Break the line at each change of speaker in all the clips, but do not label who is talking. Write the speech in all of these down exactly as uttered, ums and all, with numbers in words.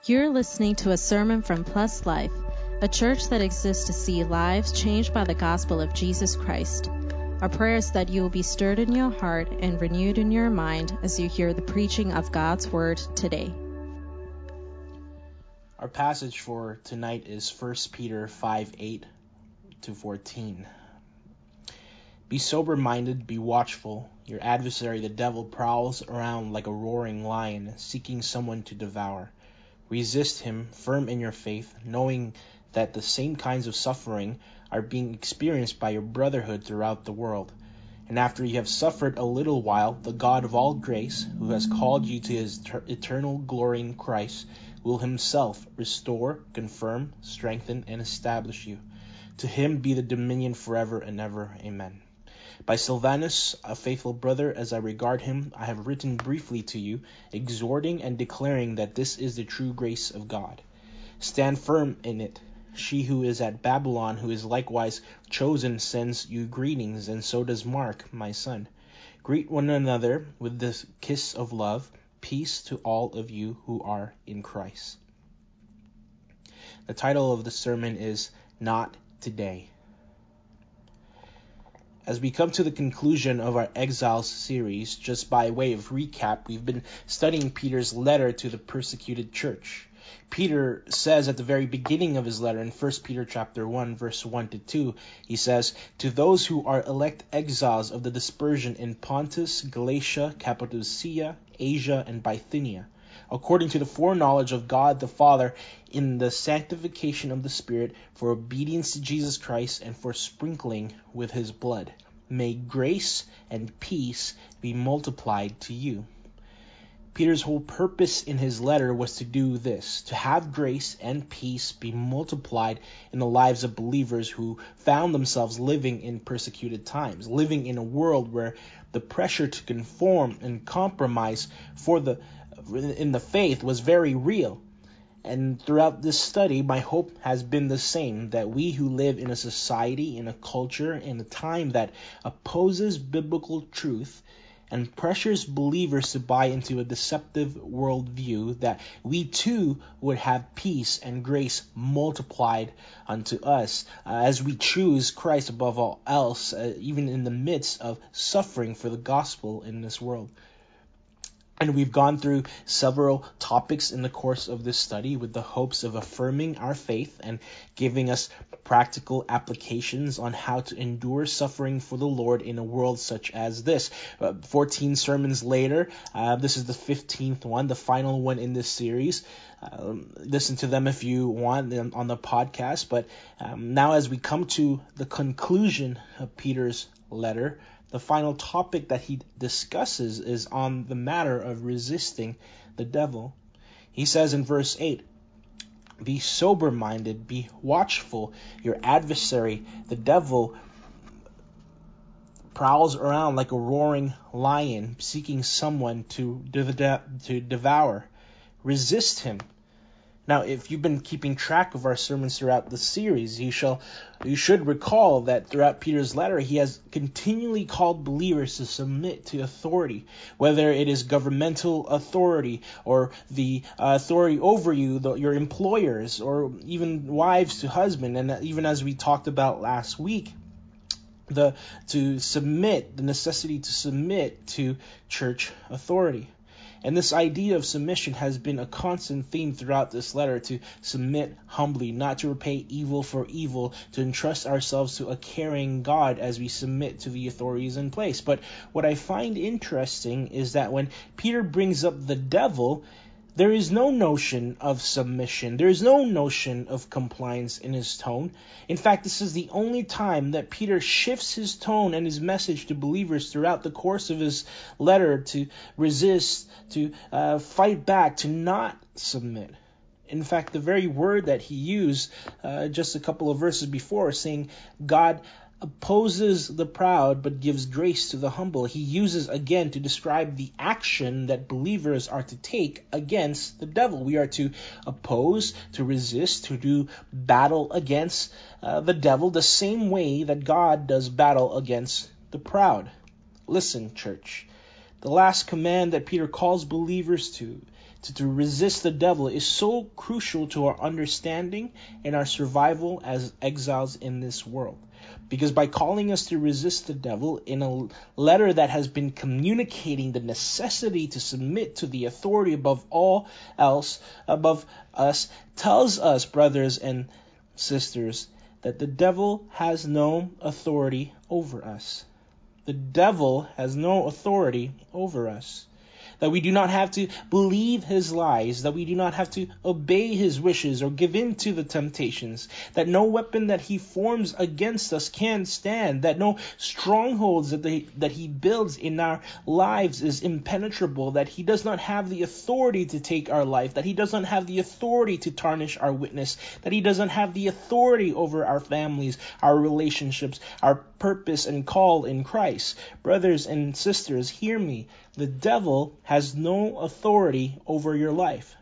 You're listening to a sermon from Plus Life, a church that exists to see lives changed by the gospel of Jesus Christ. Our prayer is that you will be stirred in your heart and renewed in your mind as you hear the preaching of God's word today.
Our passage for tonight is First Peter five, eight to fourteen. Be sober-minded, be watchful. Your adversary, the devil, prowls around like a roaring lion, seeking someone to devour. Resist him, firm in your faith, knowing that the same kinds of suffering are being experienced by your brotherhood throughout the world. And after you have suffered a little while, the God of all grace, who has called you to his ter- eternal glory in Christ, will himself restore, confirm, strengthen, and establish you. To him be the dominion forever and ever. Amen. By Silvanus, a faithful brother, as I regard him, I have written briefly to you, exhorting and declaring that this is the true grace of God. Stand firm in it. She who is at Babylon, who is likewise chosen, sends you greetings, and so does Mark, my son. Greet one another with this kiss of love. Peace to all of you who are in Christ. The title of the sermon is Not Today. As we come to the conclusion of our Exiles series, just by way of recap, we've been studying Peter's letter to the persecuted church. Peter says at the very beginning of his letter in First Peter chapter one, verse one to two, he says, "To those who are elect exiles of the dispersion in Pontus, Galatia, Cappadocia, Asia, and Bithynia, according to the foreknowledge of God the Father, in the sanctification of the Spirit, for obedience to Jesus Christ, and for sprinkling with his blood. May grace and peace be multiplied to you." Peter's whole purpose in his letter was to do this, to have grace and peace be multiplied in the lives of believers who found themselves living in persecuted times, living in a world where the pressure to conform and compromise for the in the faith was very real. And throughout this study, my hope has been the same, that we who live in a society, in a culture, in a time that opposes biblical truth and pressures believers to buy into a deceptive worldview, that we too would have peace and grace multiplied unto us uh, as we choose Christ above all else, uh, even in the midst of suffering for the gospel in this world. And we've gone through several topics in the course of this study with the hopes of affirming our faith and giving us practical applications on how to endure suffering for the Lord in a world such as this. Uh, fourteen sermons later, uh, this is the fifteenth one, the final one in this series. Um, listen to them if you want on the podcast. But um, now as we come to the conclusion of Peter's letter, the final topic that he discusses is on the matter of resisting the devil. He says in verse eight, "Be sober-minded, be watchful. Your adversary, the devil, prowls around like a roaring lion, seeking someone to de- to devour. Resist him." Now, if you've been keeping track of our sermons throughout the series, you shall, you should recall that throughout Peter's letter, he has continually called believers to submit to authority, whether it is governmental authority or the uh, authority over you, the, your employers, or even wives to husband. And even as we talked about last week, the to submit, the necessity to submit to church authority. And this idea of submission has been a constant theme throughout this letter, to submit humbly, not to repay evil for evil, to entrust ourselves to a caring God as we submit to the authorities in place. But what I find interesting is that when Peter brings up the devil, there is no notion of submission. There is no notion of compliance in his tone. In fact, this is the only time that Peter shifts his tone and his message to believers throughout the course of his letter, to resist, to uh, fight back, to not submit. In fact, the very word that he used uh, just a couple of verses before, saying God opposes the proud but gives grace to the humble, he uses again to describe the action that believers are to take against the devil. We are to oppose, to resist, to do battle against uh, the devil the same way that God does battle against the proud. Listen, church, the last command that Peter calls believers to to, to resist the devil is so crucial to our understanding and our survival as exiles in this world. Because by calling us to resist the devil in a letter that has been communicating the necessity to submit to the authority above all else, above us, tells us, brothers and sisters, that the devil has no authority over us. The devil has no authority over us. That we do not have to believe his lies, that we do not have to obey his wishes or give in to the temptations, that no weapon that he forms against us can stand, that no strongholds that, they, that he builds in our lives is impenetrable, that he does not have the authority to take our life, that he does not have the authority to tarnish our witness, that he doesn't have the authority over our families, our relationships, our purpose and call in Christ. Brothers and sisters, hear me. The devil has no authority over your life.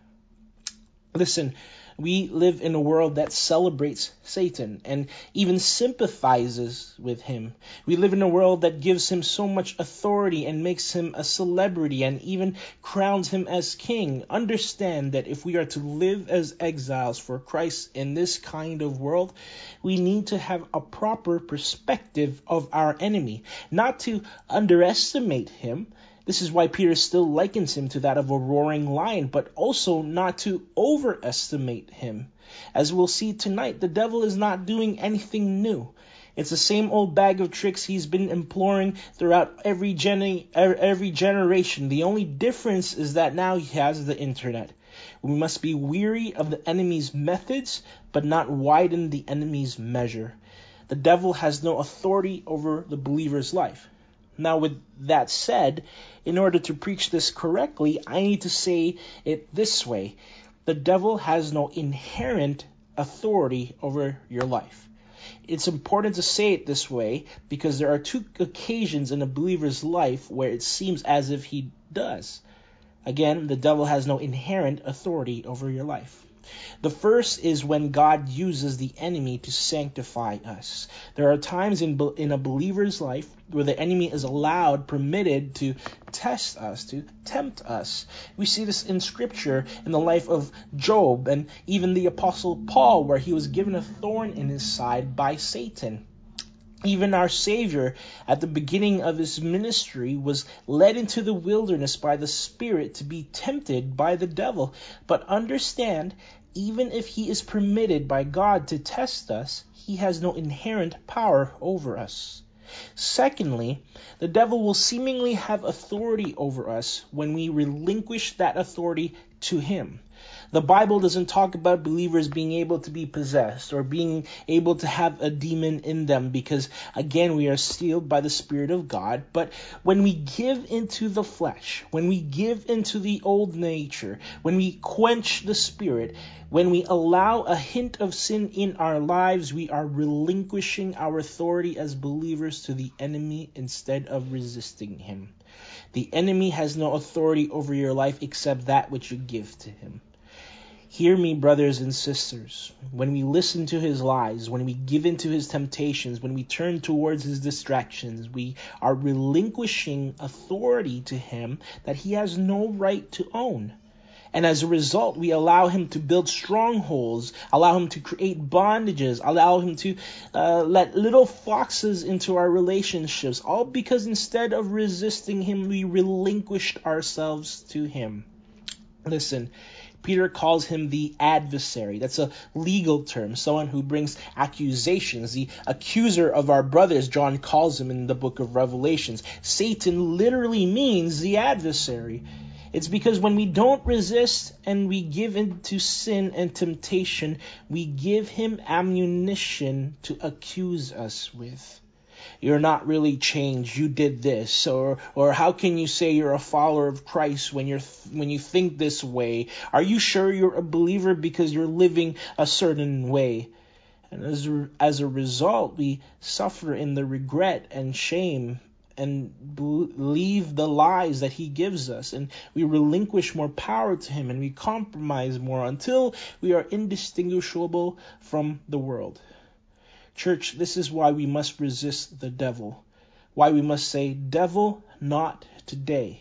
Listen, we live in a world that celebrates Satan and even sympathizes with him. We live in a world that gives him so much authority and makes him a celebrity and even crowns him as king. Understand that if we are to live as exiles for Christ in this kind of world, we need to have a proper perspective of our enemy, not to underestimate him. This is why Peter still likens him to that of a roaring lion, but also not to overestimate him. As we'll see tonight, the devil is not doing anything new. It's the same old bag of tricks he's been employing throughout every gen- every generation. The only difference is that now he has the internet. We must be weary of the enemy's methods, but not widen the enemy's measure. The devil has no authority over the believer's life. Now, with that said, in order to preach this correctly, I need to say it this way. The devil has no inherent authority over your life. It's important to say it this way because there are two occasions in a believer's life where it seems as if he does. Again, the devil has no inherent authority over your life. The first is when God uses the enemy to sanctify us. There are times in in a believer's life where the enemy is allowed, permitted to test us, to tempt us. We see this in Scripture in the life of Job and even the Apostle Paul, where he was given a thorn in his side by Satan. Even our Savior, at the beginning of his ministry, was led into the wilderness by the Spirit to be tempted by the devil. But understand, even if he is permitted by God to test us, he has no inherent power over us. Secondly, the devil will seemingly have authority over us when we relinquish that authority to him. The Bible doesn't talk about believers being able to be possessed or being able to have a demon in them because, again, we are sealed by the Spirit of God. But when we give into the flesh, when we give into the old nature, when we quench the Spirit, when we allow a hint of sin in our lives, we are relinquishing our authority as believers to the enemy instead of resisting him. The enemy has no authority over your life except that which you give to him. Hear me, brothers and sisters. When we listen to his lies, when we give in to his temptations, when we turn towards his distractions, we are relinquishing authority to him that he has no right to own. And as a result, we allow him to build strongholds, allow him to create bondages, allow him to uh, let little foxes into our relationships, all because instead of resisting him, we relinquished ourselves to him. Listen, Peter calls him the adversary. That's a legal term, someone who brings accusations. The accuser of our brothers, John calls him in the book of Revelations. Satan literally means the adversary. It's because when we don't resist and we give in to sin and temptation, we give him ammunition to accuse us with. You're not really changed. You did this. Or or how can you say you're a follower of Christ when you're when you think this way? Are you sure you're a believer because you're living a certain way? And as a, as a result, we suffer in the regret and shame and believe the lies that he gives us. And we relinquish more power to him and we compromise more until we are indistinguishable from the world. Church, this is why we must resist the devil. Why we must say, devil, not today.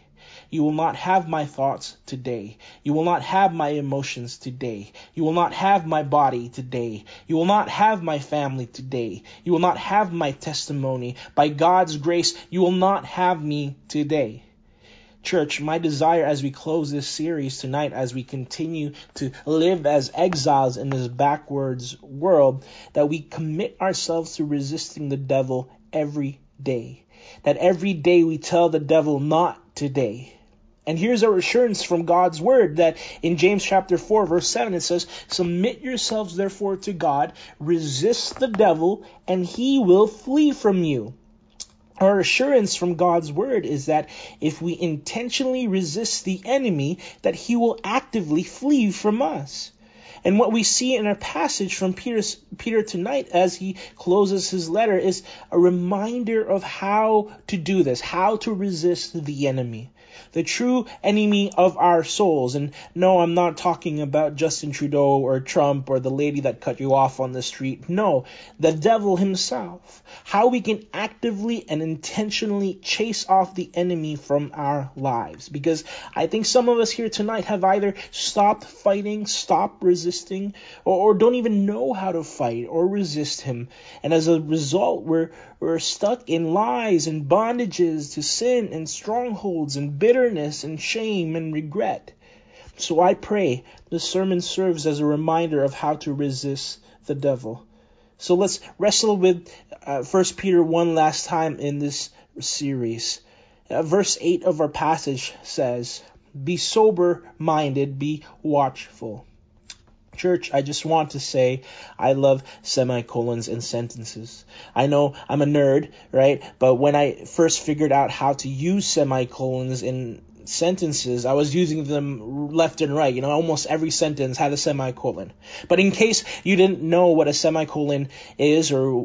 You will not have my thoughts today. You will not have my emotions today. You will not have my body today. You will not have my family today. You will not have my testimony. By God's grace, you will not have me today. Church, my desire as we close this series tonight, as we continue to live as exiles in this backwards world, that we commit ourselves to resisting the devil every day. That every day we tell the devil, not today. And here's our assurance from God's word that in James chapter four, verse seven, it says, submit yourselves therefore to God, resist the devil, and he will flee from you. Our assurance from God's word is that if we intentionally resist the enemy, that he will actively flee from us. And what we see in our passage from Peter's, Peter tonight as he closes his letter is a reminder of how to do this, how to resist the enemy. The true enemy of our souls. And no, I'm not talking about Justin Trudeau or Trump or the lady that cut you off on the street. No, the devil himself. How we can actively and intentionally chase off the enemy from our lives. Because I think some of us here tonight have either stopped fighting, stopped resisting, or, or don't even know how to fight or resist him. And as a result, we're, we're stuck in lies and bondages to sin and strongholds and bitterness and shame and regret. So I pray the sermon serves as a reminder of how to resist the devil. So let's wrestle with uh, First Peter one last time in this series. Uh, verse eight of our passage says, be sober-minded, be watchful. Church, I just want to say I love semicolons and sentences. I know I'm a nerd, right? But when I first figured out how to use semicolons in sentences, I was using them left and right. You know, almost every sentence had a semicolon. But in case you didn't know what a semicolon is or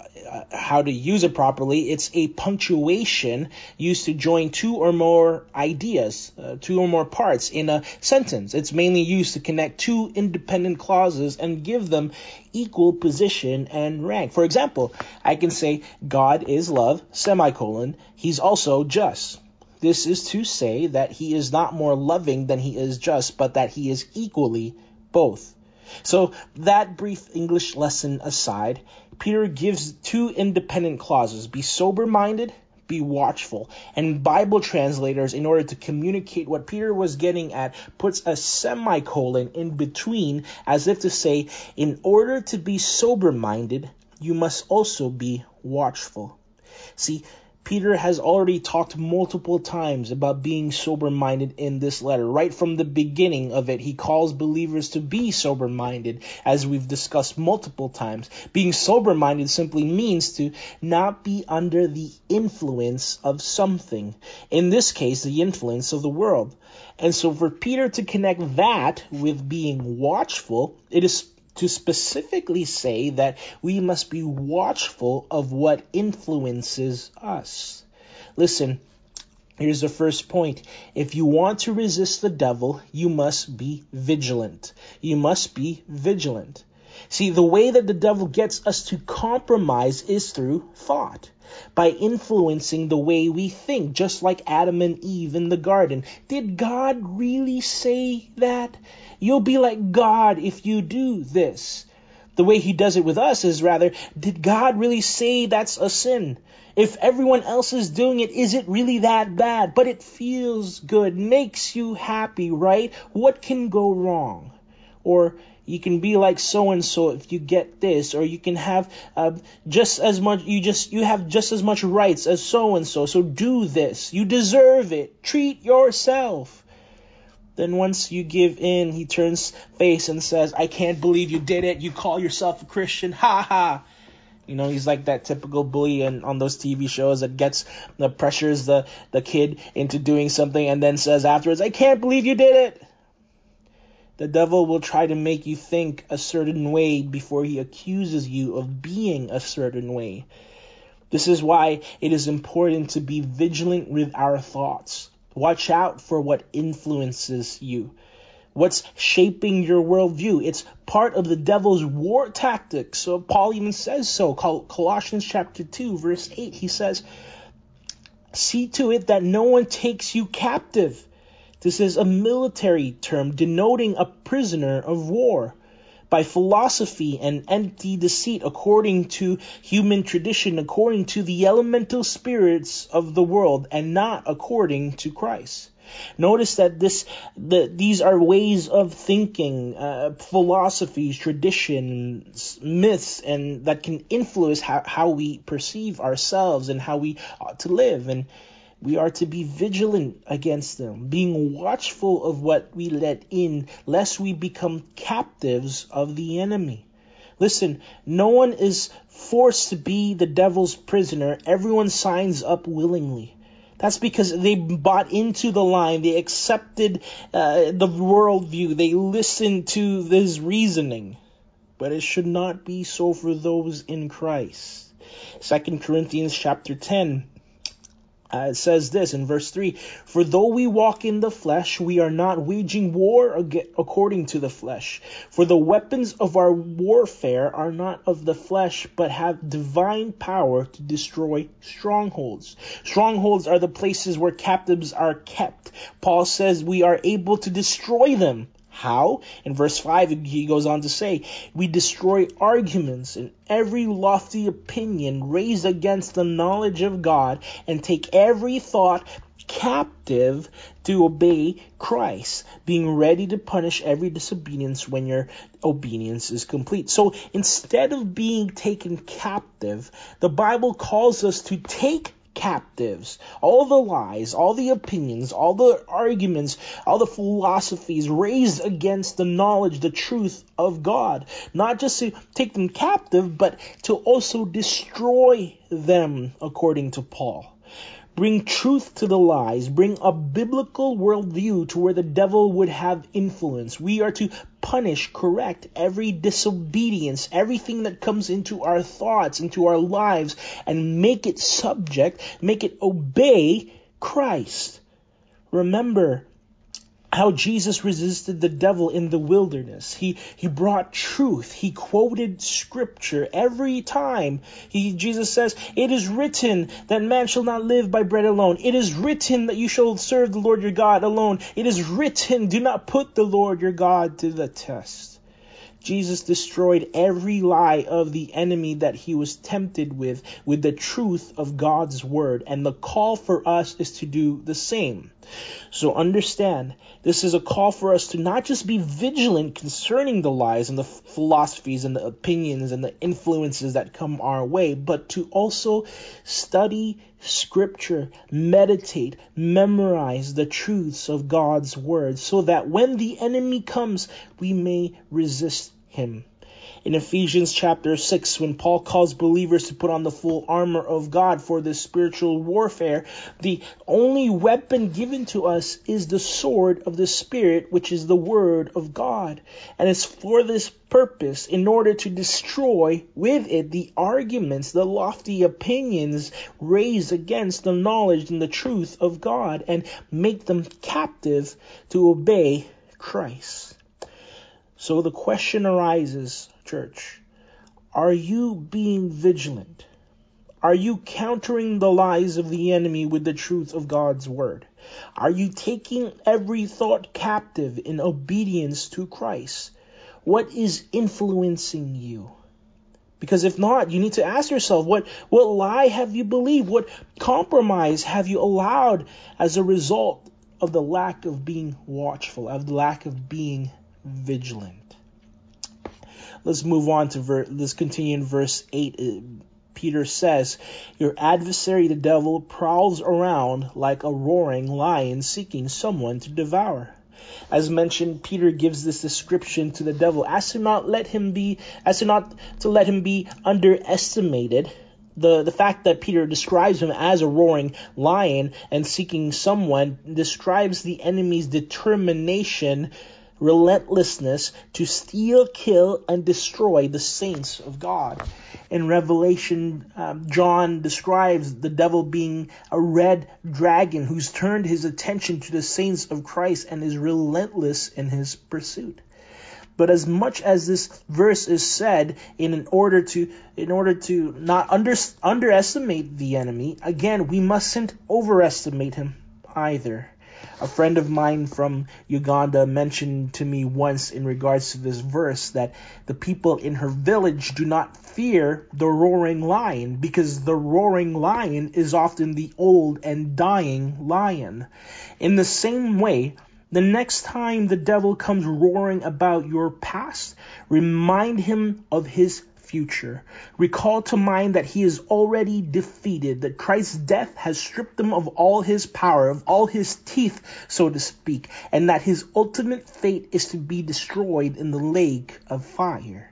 how to use it properly, it's a punctuation used to join two or more ideas, uh, two or more parts in a sentence. It's mainly used to connect two independent clauses and give them equal position and rank. For example, I can say God is love, semicolon, he's also just. This is to say that he is not more loving than he is just, but that he is equally both. So that brief English lesson aside, Peter gives two independent clauses: be sober-minded, be watchful. And Bible translators, in order to communicate what Peter was getting at, puts a semicolon in between, as if to say, in order to be sober-minded, you must also be watchful. See, Peter has already talked multiple times about being sober-minded in this letter. Right from the beginning of it, he calls believers to be sober-minded, as we've discussed multiple times. Being sober-minded simply means to not be under the influence of something. In this case, the influence of the world. And so for Peter to connect that with being watchful, it is to specifically say that we must be watchful of what influences us. Listen, here's the first point. If you want to resist the devil, you must be vigilant. You must be vigilant. See, the way that the devil gets us to compromise is through thought, by influencing the way we think, just like Adam and Eve in the garden. Did God really say that? You'll be like God if you do this. The way he does it with us is rather, did God really say that's a sin? If everyone else is doing it, is it really that bad? But it feels good, makes you happy, right? What can go wrong? Or you can be like so-and-so if you get this, or you can have uh, just as much, you just, you have just as much rights as so-and-so, so do this. You deserve it. Treat yourself. Then once you give in, he turns face and says, I can't believe you did it. You call yourself a Christian. Ha ha. You know, he's like that typical bully in, on those T V shows that gets, that pressures the, the kid into doing something and then says afterwards, I can't believe you did it. The devil will try to make you think a certain way before he accuses you of being a certain way. This is why it is important to be vigilant with our thoughts. Watch out for what influences you. What's shaping your worldview? It's part of the devil's war tactics. So Paul even says so. Colossians chapter two, verse eight, he says, See to it that no one takes you captive. This is a military term denoting a prisoner of war, by philosophy and empty deceit, according to human tradition, according to the elemental spirits of the world, and not according to Christ. Notice that this, the, these are ways of thinking, uh, philosophies, traditions, myths, and that can influence how, how we perceive ourselves and how we ought to live. And we are to be vigilant against them, being watchful of what we let in, lest we become captives of the enemy. Listen, no one is forced to be the devil's prisoner. Everyone signs up willingly. That's because they bought into the line. They accepted uh, the worldview. They listened to this reasoning. But it should not be so for those in Christ. Second Corinthians chapter ten. Uh, it says this in verse three, for though we walk in the flesh, we are not waging war ag- according to the flesh. For the weapons of our warfare are not of the flesh, but have divine power to destroy strongholds. Strongholds are the places where captives are kept. Paul says we are able to destroy them. How? In verse five, he goes on to say, we destroy arguments and every lofty opinion raised against the knowledge of God, and take every thought captive to obey Christ, being ready to punish every disobedience when your obedience is complete. So instead of being taken captive, the Bible calls us to take captives, all the lies, all the opinions, all the arguments, all the philosophies raised against the knowledge, the truth of God. Not just to take them captive, but to also destroy them, according to Paul. Bring truth to the lies. Bring a biblical worldview to where the devil would have influence. We are to punish, correct every disobedience, everything that comes into our thoughts, into our lives, and make it subject, make it obey Christ. Remember how Jesus resisted the devil in the wilderness. He he brought truth. He quoted scripture every time. He Jesus says, it is written that man shall not live by bread alone. It is written that you shall serve the Lord your God alone. It is written, do not put the Lord your God to the test. Jesus destroyed every lie of the enemy that he was tempted with, with the truth of God's word. And the call for us is to do the same. So understand, this is a call for us to not just be vigilant concerning the lies and the philosophies and the opinions and the influences that come our way, but to also study scripture, meditate, memorize the truths of God's word, so that when the enemy comes, we may resist him. In Ephesians chapter six, when Paul calls believers to put on the full armor of God for this spiritual warfare, the only weapon given to us is the sword of the Spirit, which is the word of God. And it's for this purpose, in order to destroy with it the arguments, the lofty opinions raised against the knowledge and the truth of God, and make them captive to obey Christ. So the question arises, church, are you being vigilant? Are you countering the lies of the enemy with the truth of God's word? Are you taking every thought captive in obedience to Christ? What is influencing you? Because if not, you need to ask yourself, what, what lie have you believed? What compromise have you allowed as a result of the lack of being watchful, of the lack of being vigilant? Let's move on to ver- let's continue in verse eight. Peter says, your adversary, the devil, prowls around like a roaring lion seeking someone to devour. As mentioned, Peter gives this description to the devil as to not let him be, as to not to let him be underestimated. The, the fact that Peter describes him as a roaring lion and seeking someone describes the enemy's determination, relentlessness to steal, kill, and destroy the saints of God. In Revelation, um, John describes the devil being a red dragon who's turned his attention to the saints of Christ and is relentless in his pursuit. But as much as this verse is said in order to in order to not under, underestimate the enemy, again, we mustn't overestimate him either. A friend of mine from Uganda mentioned to me once in regards to this verse that the people in her village do not fear the roaring lion because the roaring lion is often the old and dying lion. In the same way, the next time the devil comes roaring about your past, remind him of his future. Recall to mind that he is already defeated, that Christ's death has stripped him of all his power, of all his teeth, so to speak, and that his ultimate fate is to be destroyed in the lake of fire.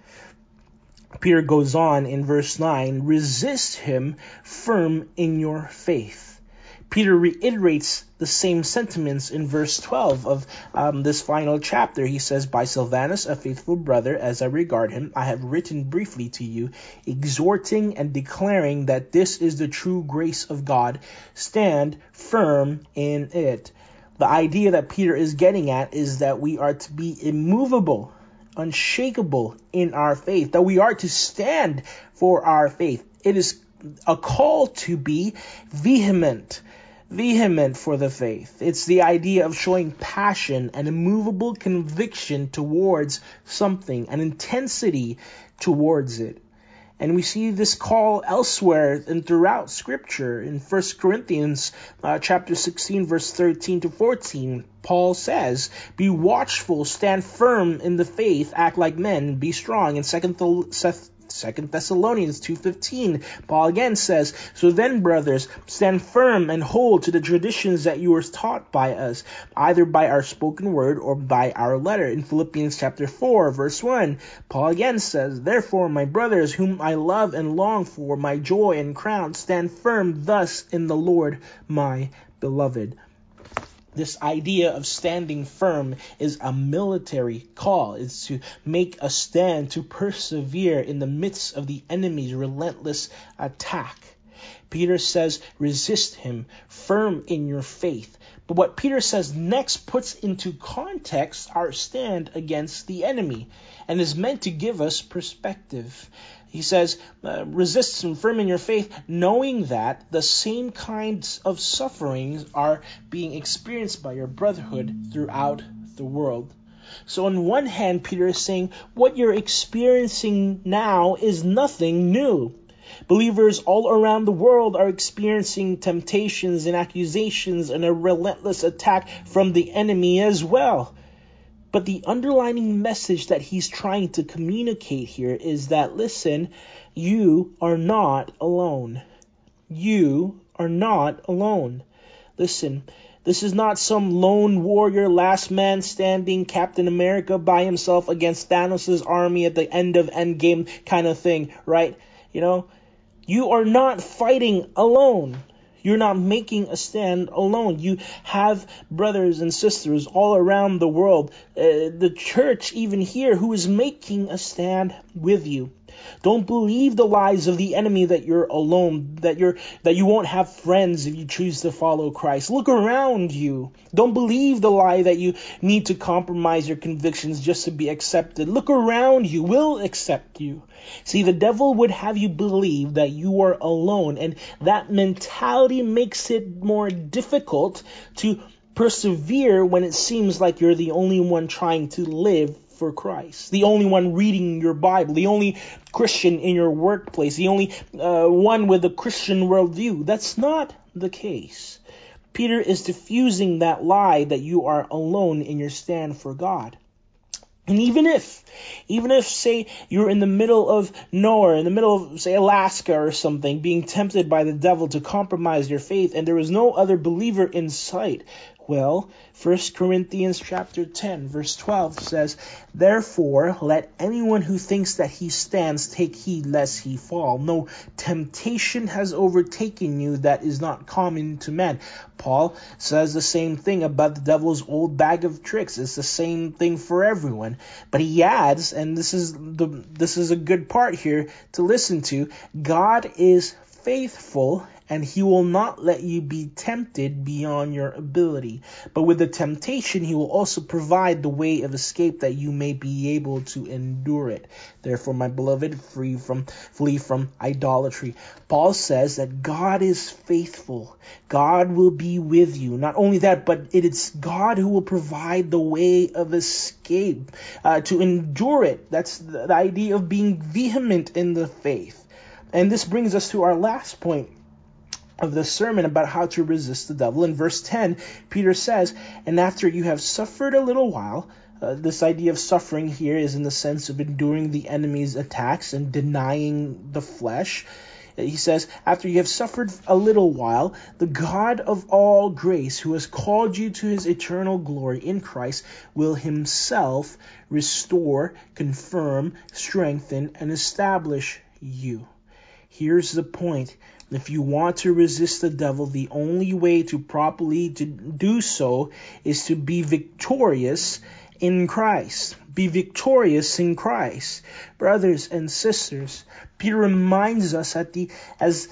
Peter goes on in verse nine, resist him firm in your faith. Peter reiterates the same sentiments in verse twelve of um, this final chapter. He says, by Silvanus, a faithful brother, as I regard him, I have written briefly to you, exhorting and declaring that this is the true grace of God. Stand firm in it. The idea that Peter is getting at is that we are to be immovable, unshakable in our faith, that we are to stand for our faith. It is a call to be vehement. Vehement for the faith. It's the idea of showing passion and immovable conviction towards something, an intensity towards it. And we see this call elsewhere and throughout Scripture. In First Corinthians uh, chapter sixteen, verse thirteen to fourteen, Paul says, be watchful, stand firm in the faith, act like men, be strong. In Second Second Thessalonians two fifteen, Paul again says, so then, brothers, stand firm and hold to the traditions that you were taught by us, either by our spoken word or by our letter. In Philippians chapter four, verse one, Paul again says, therefore, my brothers, whom I love and long for, my joy and crown, stand firm thus in the Lord, my beloved. This idea of standing firm is a military call. It's to make a stand, to persevere in the midst of the enemy's relentless attack. Peter says, resist him, firm in your faith. But what Peter says next puts into context our stand against the enemy and is meant to give us perspective. He says, uh, resist and firm in your faith, knowing that the same kinds of sufferings are being experienced by your brotherhood throughout the world. So on one hand, Peter is saying, what you're experiencing now is nothing new. Believers all around the world are experiencing temptations and accusations and a relentless attack from the enemy as well. But the underlining message that he's trying to communicate here is that, listen, you are not alone. You are not alone. Listen, this is not some lone warrior, last man standing, Captain America by himself against Thanos' army at the end of Endgame kind of thing, right? You know, you are not fighting alone. You're not making a stand alone. You have brothers and sisters all around the world, uh, the church even here, who is making a stand with you. Don't believe the lies of the enemy that you're alone, that you're that you won't have friends if you choose to follow Christ. Look around you. Don't believe the lie that you need to compromise your convictions just to be accepted. Look around you. We'll accept you. See, the devil would have you believe that you are alone, and that mentality makes it more difficult to persevere when it seems like you're the only one trying to live for Christ, the only one reading your Bible, the only Christian in your workplace, the only uh, one with a Christian worldview. That's not the case. Peter is diffusing that lie that you are alone in your stand for God. And even if, even if, say, you're in the middle of nowhere, in the middle of, say, Alaska or something, being tempted by the devil to compromise your faith, and there is no other believer in sight, well, First Corinthians chapter ten, verse twelve says, therefore, let anyone who thinks that he stands take heed lest he fall. No temptation has overtaken you that is not common to man. Paul says the same thing about the devil's old bag of tricks. It's the same thing for everyone. But he adds, and this is the this is a good part here to listen to, God is faithful, and he will not let you be tempted beyond your ability. But with the temptation, he will also provide the way of escape that you may be able to endure it. Therefore, my beloved, free from, flee from idolatry. Paul says that God is faithful. God will be with you. Not only that, but it is God who will provide the way of escape, uh, to endure it. That's the, the idea of being vehement in the faith. And this brings us to our last point of the sermon about how to resist the devil. In verse ten, Peter says, and after you have suffered a little while, uh, this idea of suffering here is in the sense of enduring the enemy's attacks and denying the flesh. He says, after you have suffered a little while, the God of all grace, who has called you to his eternal glory in Christ, will himself restore, confirm, strengthen, and establish you. Here's the point. If you want to resist the devil, the only way to properly to do so is to be victorious in Christ. Be victorious in Christ. Brothers and sisters, Peter reminds us at the as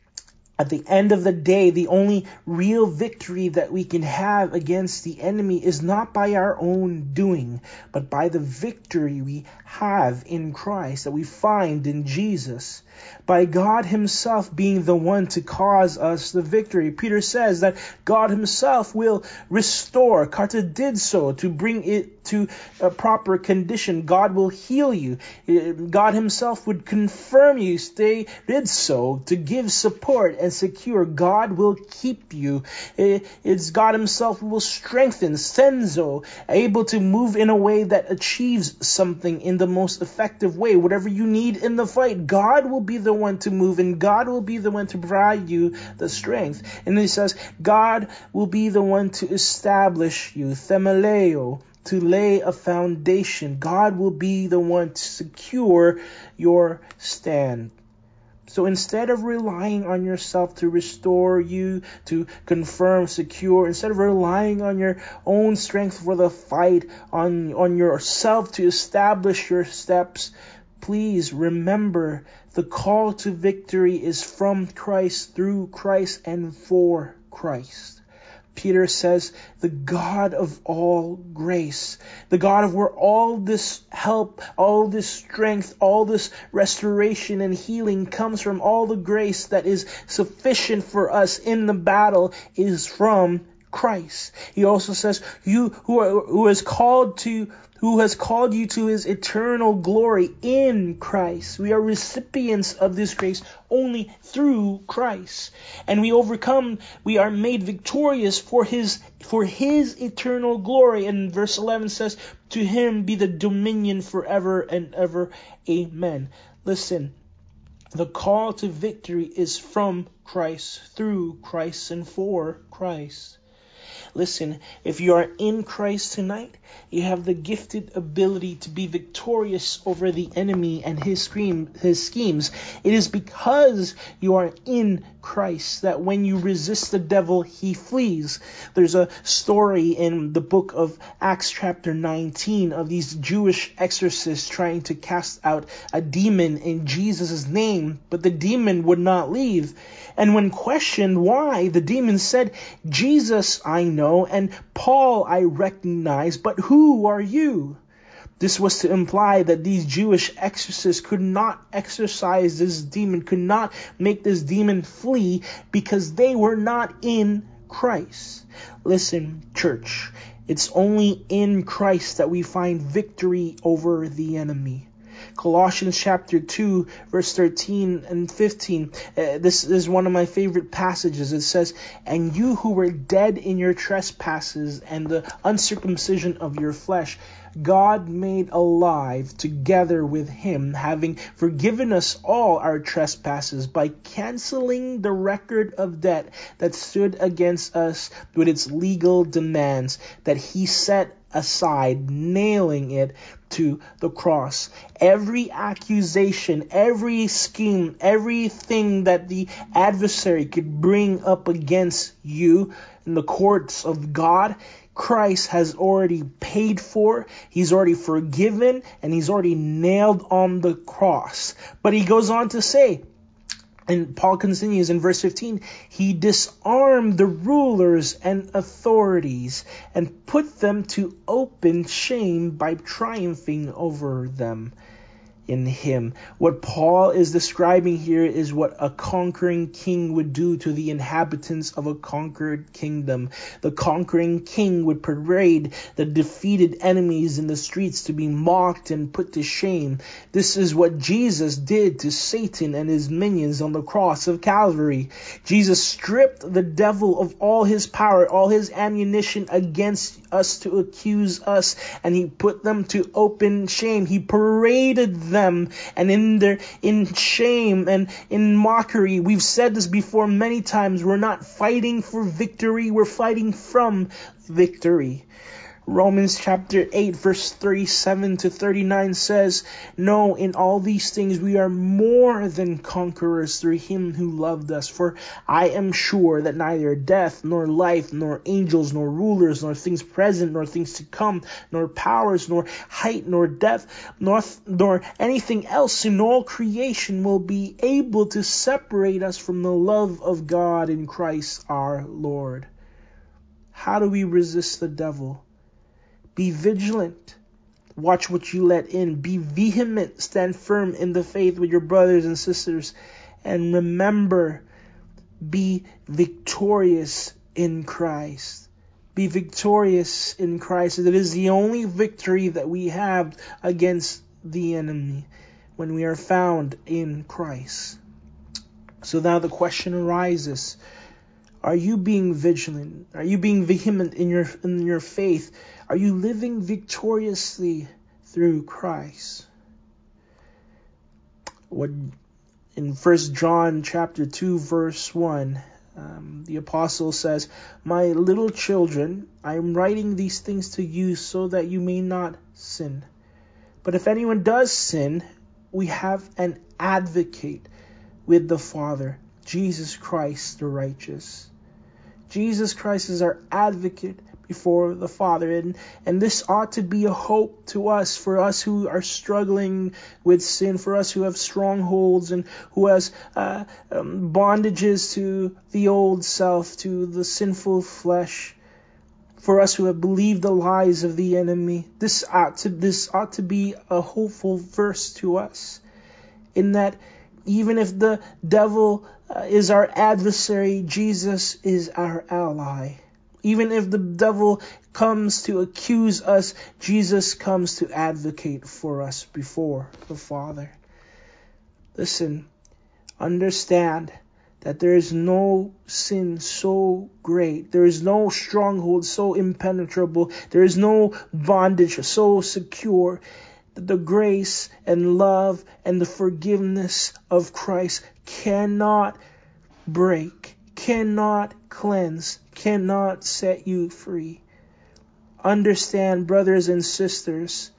At the end of the day, the only real victory that we can have against the enemy is not by our own doing, but by the victory we have in Christ, that we find in Jesus, by God himself being the one to cause us the victory. Peter says that God himself will restore. Carter did so to bring it to a proper condition. God will heal you. God himself would confirm you. They did so to give support and secure. God will keep you. It's God himself who will strengthen, senzo, able to move in a way that achieves something in the most effective way. Whatever you need in the fight, God will be the one to move, and God will be the one to provide you the strength. And he says, God will be the one to establish you, themeleo, to lay a foundation. God will be the one to secure your stand. So instead of relying on yourself to restore you, to confirm, secure, instead of relying on your own strength for the fight, on, on yourself to establish your steps, please remember the call to victory is from Christ, through Christ, and for Christ. Peter says, the God of all grace, the God of where all this help, all this strength, all this restoration and healing comes from, all the grace that is sufficient for us in the battle is from Christ. He also says, you who are, who has called to who has called you to his eternal glory in Christ. We are recipients of this grace only through Christ. And we overcome, we are made victorious for his for his eternal glory. And verse eleven says, to him be the dominion forever and ever. Amen. Listen, the call to victory is from Christ, through Christ, and for Christ. Listen, if you are in Christ tonight, you have the gifted ability to be victorious over the enemy and his scheme, his schemes. It is because you are in Christ that when you resist the devil, he flees. There's a story in the book of Acts chapter nineteen of these Jewish exorcists trying to cast out a demon in Jesus' name, but the demon would not leave. And when questioned why, the demon said, Jesus I know, and Paul I recognize, but who are you? This was to imply that these Jewish exorcists could not exorcise this demon, could not make this demon flee, because they were not in Christ. Listen, church, it's only in Christ that we find victory over the enemy. Colossians chapter two, verse thirteen and fifteen. Uh, this is one of my favorite passages. It says, and you who were dead in your trespasses and the uncircumcision of your flesh, God made alive together with him, having forgiven us all our trespasses by canceling the record of debt that stood against us with its legal demands, that he set aside, nailing it to the cross. Every accusation, every scheme, everything that the adversary could bring up against you in the courts of God, Christ has already paid for, he's already forgiven, and he's already nailed on the cross. But he goes on to say, And Paul continues in verse fifteen, he disarmed the rulers and authorities and put them to open shame by triumphing over them in him. What Paul is describing here is what a conquering king would do to the inhabitants of a conquered kingdom. The conquering king would parade the defeated enemies in the streets to be mocked and put to shame. This is what Jesus did to Satan and his minions on the cross of Calvary. Jesus stripped the devil of all his power, all his ammunition against us to accuse us, and he put them to open shame. He paraded them Them, and in their in shame and in mockery. We've said this before many times. We're not fighting for victory, we're fighting from victory. Romans chapter eight verse thirty-seven to thirty-nine says, no, in all these things we are more than conquerors through him who loved us. For I am sure that neither death, nor life, nor angels, nor rulers, nor things present, nor things to come, nor powers, nor height, nor depth, nor, nor anything else in all creation will be able to separate us from the love of God in Christ our Lord. How do we resist the devil? Be vigilant. Watch what you let in. Be vehement. Stand firm in the faith with your brothers and sisters. And remember, be victorious in Christ. Be victorious in Christ. It is the only victory that we have against the enemy when we are found in Christ. So now the question arises. Are you being vigilant? Are you being vehement in your in your faith? Are you living victoriously through Christ? What in First John chapter two verse one, um, the apostle says, "My little children, I am writing these things to you so that you may not sin. But if anyone does sin, we have an advocate with the Father, Jesus Christ the righteous." Jesus Christ is our advocate before the Father. And, and this ought to be a hope to us, for us who are struggling with sin, for us who have strongholds and who has uh, um, bondages to the old self, to the sinful flesh, for us who have believed the lies of the enemy. This ought to, this ought to be a hopeful verse to us, in that even if the devil uh, is our adversary, Jesus is our ally. Even if the devil comes to accuse us, Jesus comes to advocate for us before the Father. Listen, understand that there is no sin so great. There is no stronghold so impenetrable. There is no bondage so secure. The grace and love and the forgiveness of Christ cannot break, cannot cleanse, cannot set you free. Understand, brothers and sisters,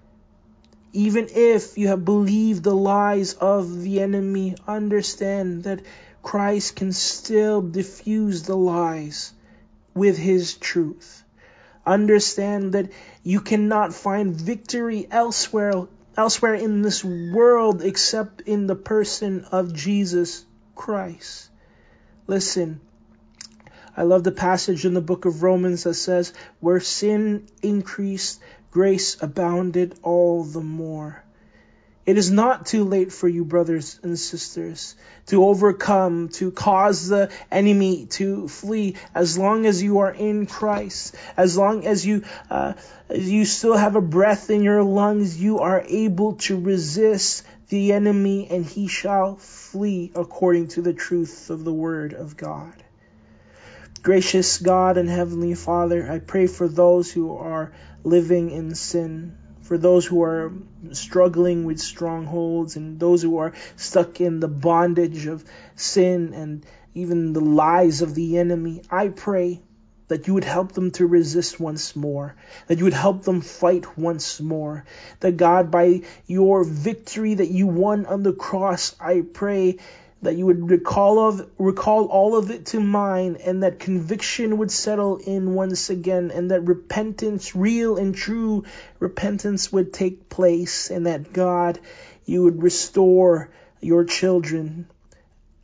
even if you have believed the lies of the enemy, understand that Christ can still diffuse the lies with his truth. Understand that you cannot find victory elsewhere, elsewhere in this world except in the person of Jesus Christ. Listen, I love the passage in the book of Romans that says, where sin increased, grace abounded all the more. It is not too late for you, brothers and sisters, to overcome, to cause the enemy to flee, as long as you are in Christ. As long as you uh, you still have a breath in your lungs, you are able to resist the enemy, and he shall flee according to the truth of the word of God. Gracious God and Heavenly Father, I pray for those who are living in sin, for those who are struggling with strongholds, and those who are stuck in the bondage of sin and even the lies of the enemy. I pray that you would help them to resist once more, that you would help them fight once more, that God, by your victory that you won on the cross, I pray that you would recall of recall all of it to mind, and that conviction would settle in once again, and that repentance, real and true repentance, would take place, and that God, you would restore your children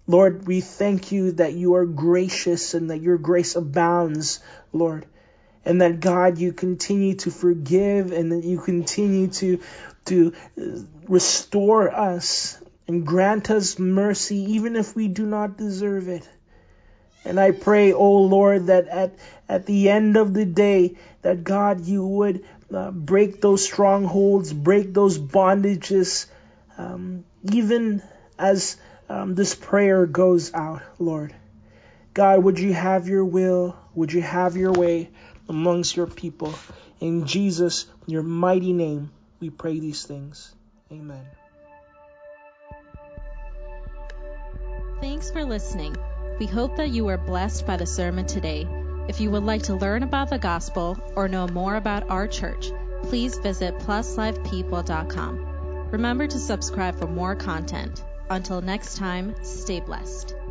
Lord, we thank you that you are gracious and that your grace abounds, Lord. And that, God, you continue to forgive and that you continue to, to restore us and grant us mercy even if we do not deserve it. And I pray, oh Lord, that at, at the end of the day, that, God, you would uh, break those strongholds, break those bondages, um, even as um, this prayer goes out, Lord. God, would you have your will? Would you have your way amongst your people? In Jesus, your mighty name, we pray these things. Amen.
Thanks for listening. We hope that you were blessed by the sermon today. If you would like to learn about the gospel or know more about our church, please visit plus life people dot com. Remember to subscribe for more content. Until next time, stay blessed.